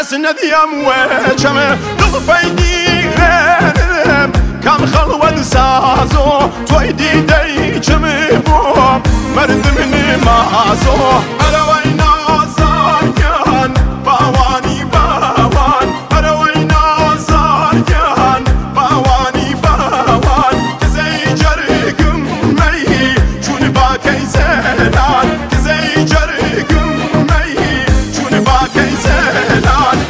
كس نديم وشمه دل فيديرم كان خلوة سازو تويدي دي جمبو مرد مني مازو أروينا زاريان باواني باوان أروينا زاريان باواني باوان كزي جرقم مي شوني باكي زلان كزي جرقم مي شوني باكي زلان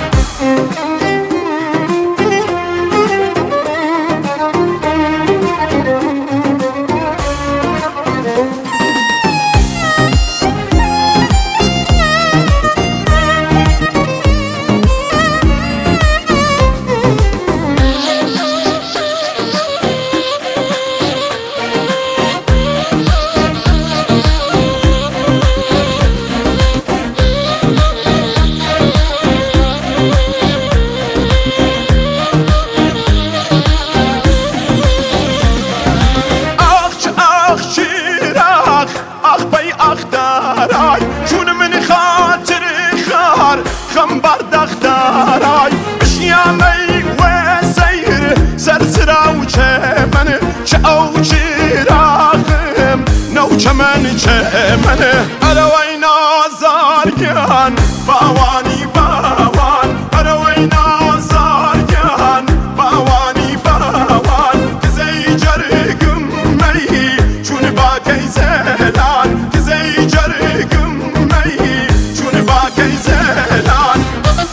اختاراي شون من خاطر خار خنبر دختاراي اشيامي وسير سرسرا وشمن شاو شراخم نو شمن شمن اروينا زاريان باواني باوان اروينا زاريان باواني باوان كزي جرقم مي شون باكي زلان كزي جرقم مي شون باكي زلان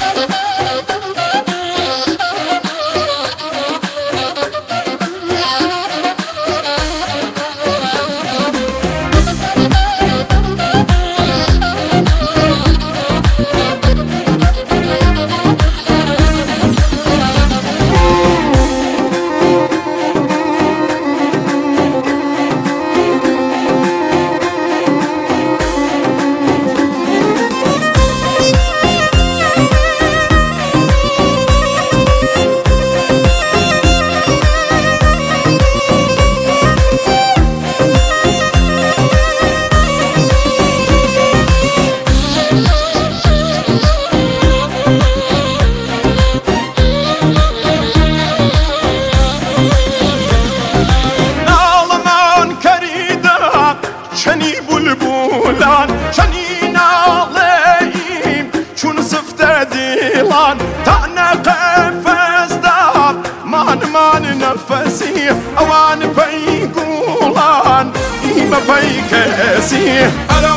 شني بلبلان شني ناليم شون سفت ديلان تانا قفز دار مان نفسي اوان بيقولان إيما بيكسي